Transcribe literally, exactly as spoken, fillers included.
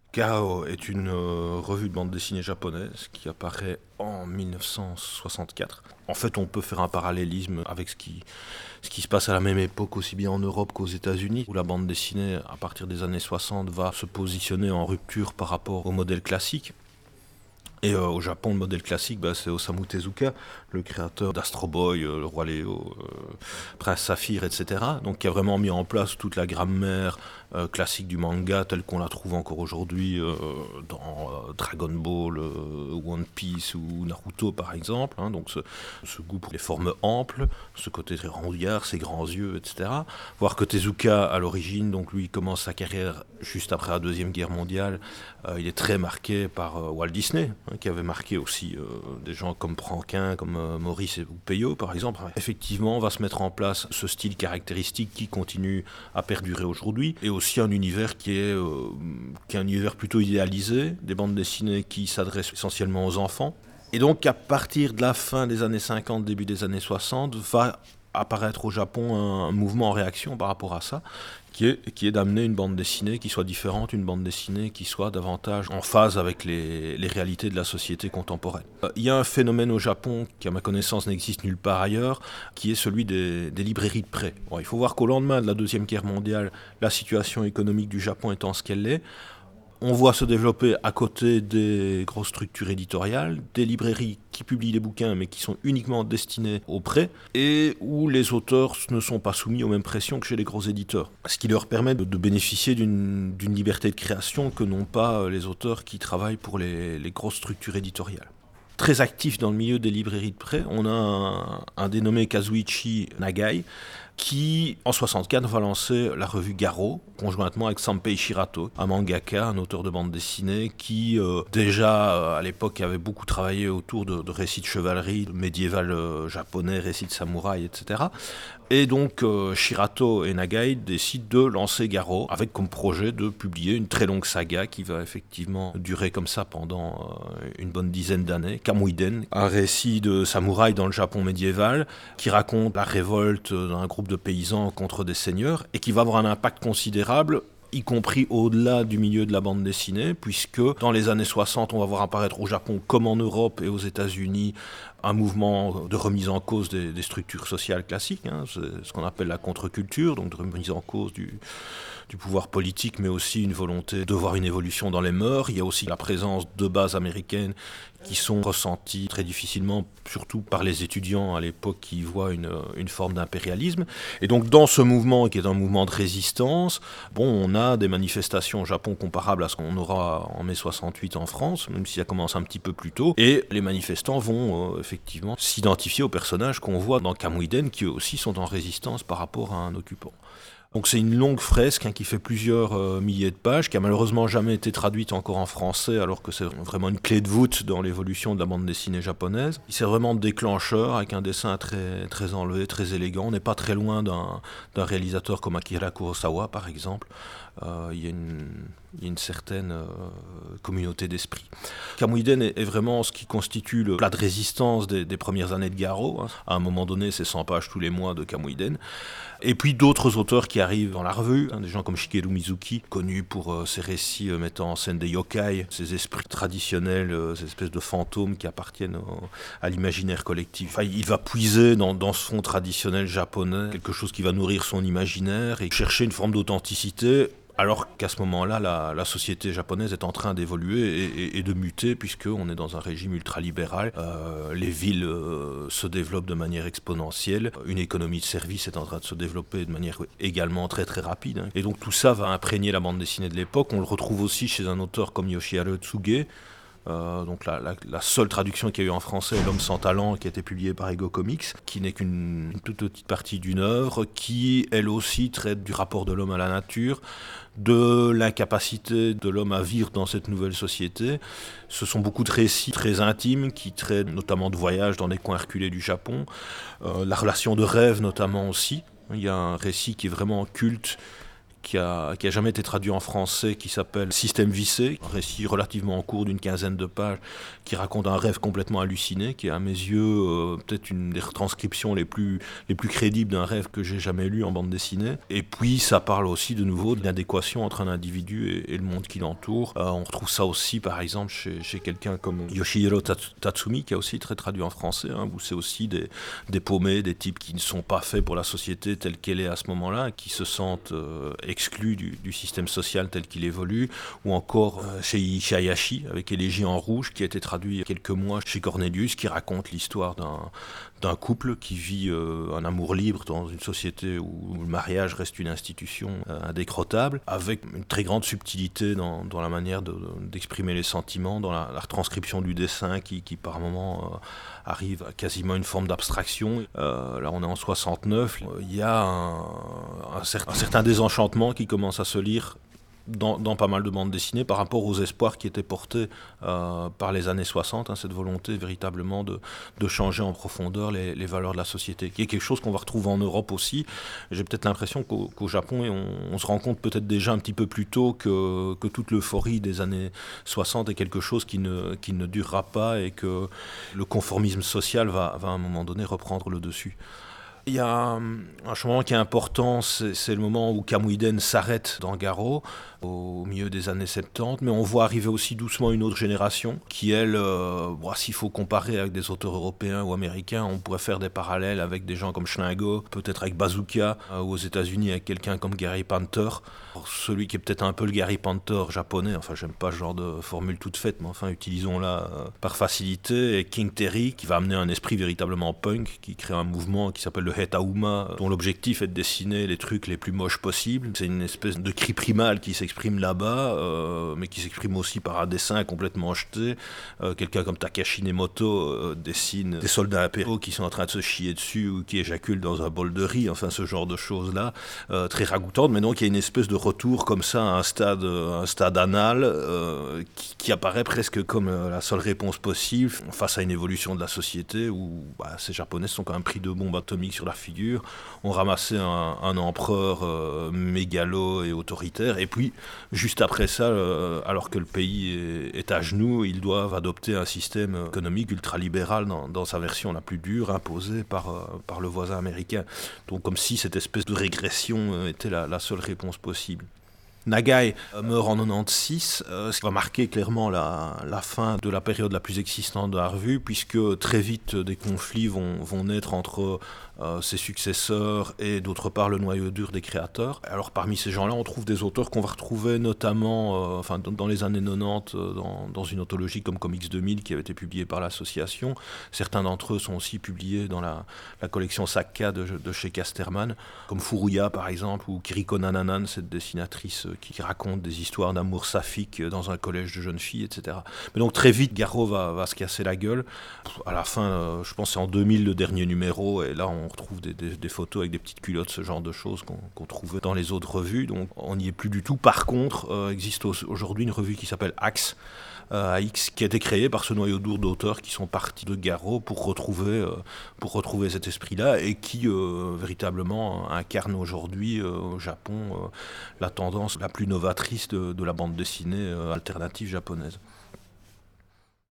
Kao est une euh, revue de bande dessinée japonaise qui apparaît en mille neuf cent soixante-quatre. En fait, on peut faire un parallélisme avec ce qui, ce qui se passe à la même époque aussi bien en Europe qu'aux États-Unis, où la bande dessinée, à partir des années soixante, va se positionner en rupture par rapport au modèle classique. Et euh, au Japon, le modèle classique, bah, c'est Osamu Tezuka, le créateur d'Astro Boy, euh, le Roi Léo, euh, Prince Saphir, et cetera. Donc qui a vraiment mis en place toute la grammaire euh, classique du manga, telle qu'on la trouve encore aujourd'hui euh, dans euh, Dragon Ball, euh, One Piece ou Naruto par exemple. Hein. Donc ce, ce goût pour les formes amples, ce côté très rondillard, ses grands yeux, et cetera. Voir que Tezuka, à l'origine, donc lui commence sa carrière juste après la Deuxième Guerre mondiale, euh, il est très marqué par euh, Walt Disney, qui avait marqué aussi euh, des gens comme Prankin, comme euh, Maurice et Peyo par exemple. Effectivement, va se mettre en place ce style caractéristique qui continue à perdurer aujourd'hui, et aussi un univers qui est, euh, qui est un univers plutôt idéalisé, des bandes dessinées qui s'adressent essentiellement aux enfants. Et donc à partir de la fin des années cinquante, début des années soixante, va apparaître au Japon un, un mouvement en réaction par rapport à ça, qui est, qui est d'amener une bande dessinée qui soit différente, une bande dessinée qui soit davantage en phase avec les, les réalités de la société contemporaine. Euh, il y a un phénomène au Japon qui, à ma connaissance, n'existe nulle part ailleurs, qui est celui des, des librairies de prêt. Bon, il faut voir qu'au lendemain de la Deuxième Guerre mondiale, la situation économique du Japon étant ce qu'elle est, on voit se développer à côté des grosses structures éditoriales, des librairies qui publient des bouquins mais qui sont uniquement destinés au prêt et où les auteurs ne sont pas soumis aux mêmes pressions que chez les gros éditeurs. Ce qui leur permet de, de bénéficier d'une, d'une liberté de création que n'ont pas les auteurs qui travaillent pour les, les grosses structures éditoriales. Très actif dans le milieu des librairies de prêt, on a un, un dénommé Kazuichi Nagai, qui, en soixante-quatre, va lancer la revue Garo, conjointement avec Sanpei Shirato, un mangaka, un auteur de bande dessinée, qui, euh, déjà, euh, à l'époque, avait beaucoup travaillé autour de, de récits de chevalerie, de médiéval euh, japonais, récits de samouraï, et cetera. Et donc, euh, Shirato et Nagai décident de lancer Garo, avec comme projet de publier une très longue saga qui va effectivement durer comme ça pendant euh, une bonne dizaine d'années, Kamuiden, un récit de samouraï dans le Japon médiéval, qui raconte la révolte d'un groupe de paysans contre des seigneurs, et qui va avoir un impact considérable, y compris au-delà du milieu de la bande dessinée, puisque dans les années soixante, on va voir apparaître au Japon comme en Europe et aux États-Unis un mouvement de remise en cause des, des structures sociales classiques, hein, c'est ce qu'on appelle la contre-culture, donc de remise en cause du, du pouvoir politique, mais aussi une volonté de voir une évolution dans les mœurs. Il y a aussi la présence de bases américaines qui sont ressenties très difficilement, surtout par les étudiants à l'époque qui y voient une, une forme d'impérialisme. Et donc dans ce mouvement, qui est un mouvement de résistance, bon, on a des manifestations au Japon comparables à ce qu'on aura en mai soixante-huit en France, même si ça commence un petit peu plus tôt, et les manifestants vont euh, effectivement s'identifier aux personnages qu'on voit dans Kamuiden, qui eux aussi sont en résistance par rapport à un occupant. Donc c'est une longue fresque hein, qui fait plusieurs euh, milliers de pages, qui a malheureusement jamais été traduite encore en français, alors que c'est vraiment une clé de voûte dans l'évolution de la bande dessinée japonaise. C'est vraiment déclencheur, avec un dessin très, très enlevé, très élégant. On n'est pas très loin d'un, d'un réalisateur comme Akira Kurosawa, par exemple. Euh, il y a une, il y a une certaine euh, communauté d'esprit. Kamuiden est, est vraiment ce qui constitue le plat de résistance des, des premières années de Garo. Hein. À un moment donné, c'est cent pages tous les mois de Kamuiden. Et puis d'autres auteurs qui arrivent dans la revue, hein, des gens comme Shigeru Mizuki, connu pour euh, ses récits euh, mettant en scène des yokai, ces esprits traditionnels, euh, ces espèces de fantômes qui appartiennent au, à l'imaginaire collectif. Enfin, il va puiser dans, dans ce fond traditionnel japonais quelque chose qui va nourrir son imaginaire et chercher une forme d'authenticité, alors qu'à ce moment-là, la, la société japonaise est en train d'évoluer et, et, et de muter, puisqu'on est dans un régime ultralibéral. Euh, les villes euh, se développent de manière exponentielle. Une économie de services est en train de se développer de manière également très très rapide. Hein. Et donc tout ça va imprégner la bande dessinée de l'époque. On le retrouve aussi chez un auteur comme Yoshihiro Tsuge. Euh, donc la, la, la seule traduction qu'il y a eu en français est L'Homme sans talent, qui a été publié par Ego Comics, qui n'est qu'une toute petite partie d'une œuvre qui, elle aussi, traite du rapport de l'homme à la nature, de l'incapacité de l'homme à vivre dans cette nouvelle société. Ce sont beaucoup de récits très intimes qui traitent notamment de voyages dans des coins reculés du Japon, euh, la relation de rêve notamment aussi. Il y a un récit qui est vraiment culte, qui a, qui a jamais été traduit en français, qui s'appelle Système vissé, un récit relativement court d'une quinzaine de pages, qui raconte un rêve complètement halluciné, qui est à mes yeux euh, peut-être une des retranscriptions les plus, les plus crédibles d'un rêve que j'ai jamais lu en bande dessinée. Et puis ça parle aussi de nouveau de l'adéquation entre un individu et, et le monde qui l'entoure. Euh, on retrouve ça aussi par exemple chez, chez quelqu'un comme Yoshihiro Tatsumi, qui a aussi très traduit en français, hein, où c'est aussi des, des paumés, des types qui ne sont pas faits pour la société telle qu'elle est à ce moment-là, qui se sentent euh, exclus du, du système social tel qu'il évolue, ou encore euh, chez Ishayashi, avec Élégie en rouge, qui a été traduit il y a quelques mois chez Cornelius, qui raconte l'histoire d'un, d'un couple qui vit euh, un amour libre dans une société où le mariage reste une institution euh, indécrottable, avec une très grande subtilité dans, dans la manière de, d'exprimer les sentiments, dans la, la retranscription du dessin qui, qui par moments euh, arrive à quasiment une forme d'abstraction. Euh, là on est en soixante-neuf, il y a un, un, certain, un certain désenchantement qui commence à se lire Dans, dans pas mal de bandes dessinées par rapport aux espoirs qui étaient portés euh, par les années soixante, hein, cette volonté véritablement de, de changer en profondeur les, les valeurs de la société, qui est quelque chose qu'on va retrouver en Europe aussi. J'ai peut-être l'impression qu'au, qu'au Japon, on, on se rend compte peut-être déjà un petit peu plus tôt que, que toute l'euphorie des années soixante est quelque chose qui ne, qui ne durera pas et que le conformisme social va, va à un moment donné reprendre le dessus. Il y a un changement qui est important, c'est, c'est le moment où Kamuiden s'arrête dans Garo, au milieu des années soixante-dix, mais on voit arriver aussi doucement une autre génération qui, elle, euh, bon, s'il faut comparer avec des auteurs européens ou américains, on pourrait faire des parallèles avec des gens comme Schlingo, peut-être avec Bazooka, euh, ou aux États-Unis avec quelqu'un comme Gary Panther. Alors, celui qui est peut-être un peu le Gary Panther japonais, enfin j'aime pas ce genre de formule toute faite, mais enfin utilisons-la euh, par facilité, et King Terry qui va amener un esprit véritablement punk, qui crée un mouvement qui s'appelle le Hetauma, dont l'objectif est de dessiner les trucs les plus moches possibles. C'est une espèce de cri primal qui s'exprime là-bas, euh, mais qui s'exprime aussi par un dessin complètement jeté. Euh, quelqu'un comme Takashi Nemoto euh, dessine des soldats impériaux qui sont en train de se chier dessus ou qui éjaculent dans un bol de riz, enfin ce genre de choses-là, euh, très ragoûtantes. Mais donc il y a une espèce de retour comme ça à un stade, un stade anal euh, qui, qui apparaît presque comme euh, la seule réponse possible face à une évolution de la société où bah, ces Japonais sont quand même pris de bombes atomiques sur la figure, ont ramassé un, un empereur euh, mégalo et autoritaire, et puis juste après ça, euh, alors que le pays est, est à genoux, ils doivent adopter un système économique ultralibéral dans, dans sa version la plus dure, imposée par, euh, par le voisin américain. Donc comme si cette espèce de régression euh, était la, la seule réponse possible. Nagai meurt en quatre-vingt-seize, euh, ce qui va marquer clairement la, la fin de la période la plus existante de la revue, puisque très vite des conflits vont, vont naître entre euh, ses successeurs et d'autre part le noyau dur des créateurs. Alors parmi ces gens-là, on trouve des auteurs qu'on va retrouver notamment euh, enfin, dans, dans les années quatre-vingt-dix, euh, dans, dans une anthologie comme Comics deux mille qui avait été publiée par l'association. Certains d'entre eux sont aussi publiés dans la, la collection Sakka de, de chez Casterman, comme Furuya par exemple, ou Kiriko Nananan, cette dessinatrice qui raconte des histoires d'amour saphique dans un collège de jeunes filles, et cetera. Mais donc très vite, Garo va, va se casser la gueule. À la fin, euh, je pense que c'est en deux mille le dernier numéro, et là on retrouve des, des, des photos avec des petites culottes, ce genre de choses qu'on, qu'on trouvait dans les autres revues, donc on n'y est plus du tout. Par contre, euh, existe aujourd'hui une revue qui s'appelle Axe, euh, A X, qui a été créée par ce noyau dur d'auteurs qui sont partis de Garo pour retrouver, euh, pour retrouver cet esprit-là, et qui euh, véritablement incarne aujourd'hui euh, au Japon euh, la tendance la plus novatrice de, de la bande dessinée euh, alternative japonaise.